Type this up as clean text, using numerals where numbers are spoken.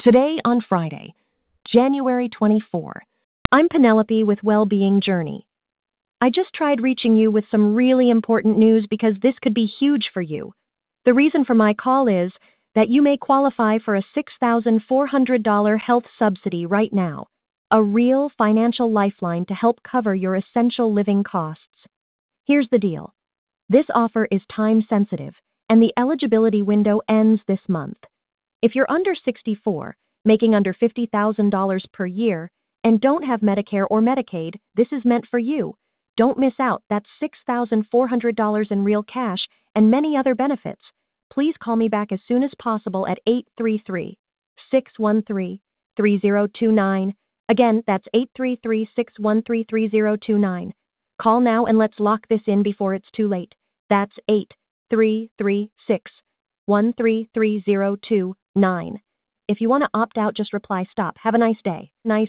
Today on Friday, January 24. I'm Penelope with Wellbeing Journey. I just tried reaching you with some really important news because this could be huge for you. The reason for my call is that you may qualify for a $6,400 health subsidy right now, a real financial lifeline to help cover your essential living costs. Here's the deal. This offer is time sensitive, and the eligibility window ends this month. If you're under 64, making under $50,000 per year, and don't have Medicare or Medicaid, this is meant for you. Don't miss out. That's $6,400 in real cash and many other benefits. Please call me back as soon as possible at 833-613-3029. Again, that's 833-613-3029. Call now and let's lock this in before it's too late. That's 833-613-3029. If you want to opt out, just reply stop. Have a nice day. Nice